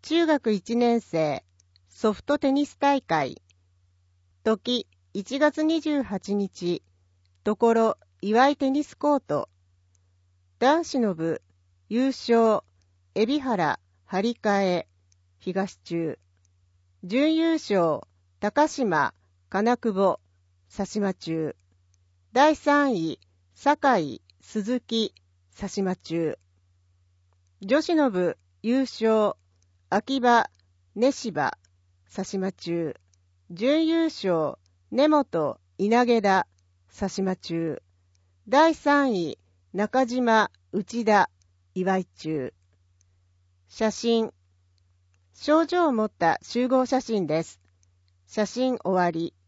中学1年生ソフトテニス大会。時1月28日。ところ岩井テニスコート。男子の部優勝海老原張替東中。準優勝高島金久保佐島中。第3位酒井鈴木佐島中。女子の部優勝秋葉根柴佐島中。準優勝根本稲毛田佐島中。第3位中島内田岩井中。写真。賞状を持った集合写真です。写真終わり。